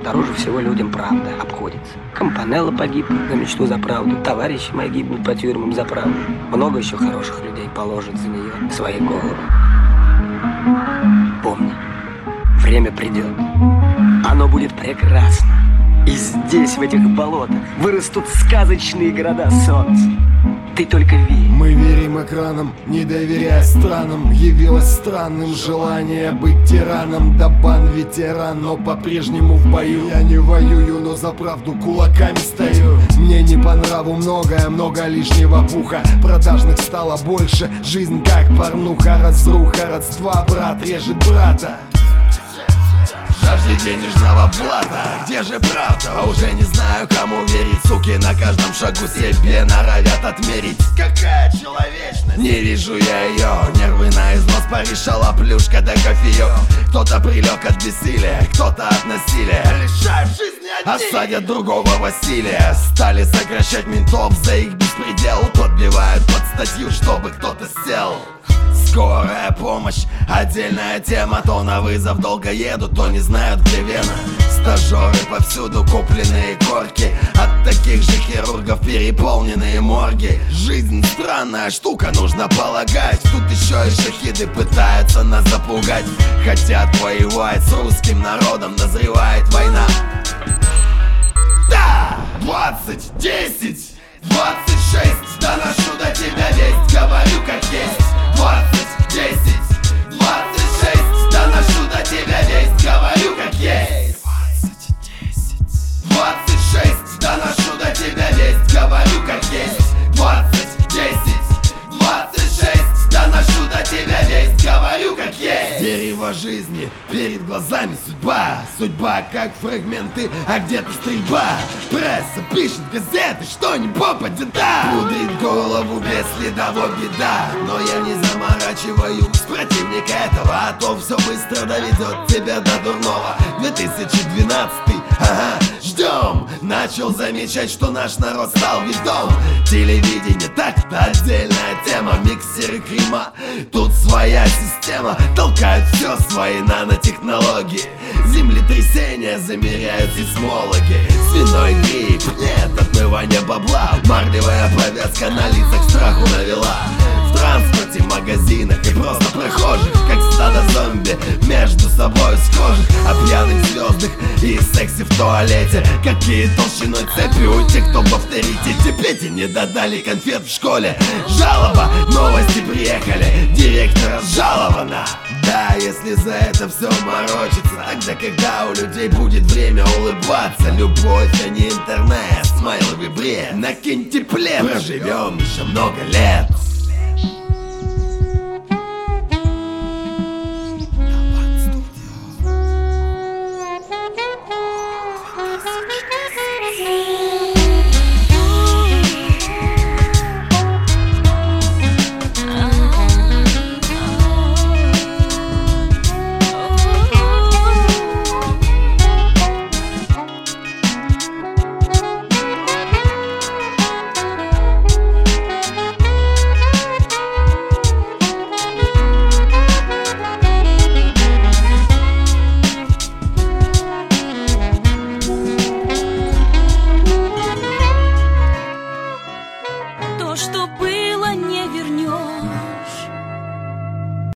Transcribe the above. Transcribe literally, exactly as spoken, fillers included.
Дороже всего людям правда обходится. Компанелло погиб за мечту, за правду. Товарищи мои гибнут по тюрьмам за правду. Много еще хороших людей положат за нее свои головы. Помни, время придет. Оно будет прекрасно. И здесь, в этих болотах, вырастут сказочные города солнца. Ты только верь. Мы верим экранам, не доверяя странам. Явилось странным желание быть тираном. Да бан ветеран, но по-прежнему в бою. Я не воюю, но за правду кулаками стою. Мне не по нраву многое, много лишнего пуха. Продажных стало больше, жизнь как порнуха. Разруха, родства, брат режет брата. Жажде денежного блата, где же правда? А уже не знаю, кому верить. Суки на каждом шагу себе норовят отмерить. Какая человечность? Не вижу я ее. Нервы на износ порешала плюшка да кофеек. Кто-то прилег от бессилия, кто-то от насилия. Лишая в жизни одни. Осадят другого Василия. Стали сокращать ментов за их беспредел. Подбивают под статью, чтобы кто-то сел. Скорая помощь, отдельная тема. То на вызов долго едут, то не знают, где вена. Стажеры повсюду, купленные корки. От таких же хирургов переполненные морги. Жизнь странная штука, нужно полагать. Тут еще и шахиды пытаются нас запугать. Хотят воевать с русским народом, назревает война. Да! Двадцать, десять, двадцать шесть. Доношу до тебя весть, говорю как есть. Двадцать, десять, двадцать шесть. Доношу до тебя весть, говорю как есть. Двадцать, десять, двадцать шесть. Доношу до тебя весть, говорю как есть. Двадцать, десять, двадцать шесть. Доношу до тебя весть, говорю как есть. Дерево жизни, перед глазами судьба. Судьба как фрагменты, а где-то стрельба. Пресса пишет газеты, что не попадет, да. Пудрит голову без следового беда. Но я не заморачиваюсь противника этого, а то все быстро доведет тебя до дурного. две тысячи двенадцатый, ага, ждем. Начал замечать, что наш народ стал ведом. Телевидение, так-то отдельная тема. Миксеры Крыма, тут своя система. Толкают все свои нанотехнологии. Землетрясения замеряют сейсмологи. Свиной грипп, нет отмывания бабла. Марлевая повязка на лицах страху навела. В транспорте, магазинах и просто прохожих, как стадо зомби, между собой схожих. О пьяных звездах и сексе в туалете. Какие толщиной цепи у тех, кто в авторитете. Пете не додали конфет в школе. Жалоба, новости приехали. Директор разжалована. Да, если за это все морочится, тогда когда у людей будет время улыбаться. Любовь, а не интернет, смайловый бред. Накиньте плед, проживем еще много лет.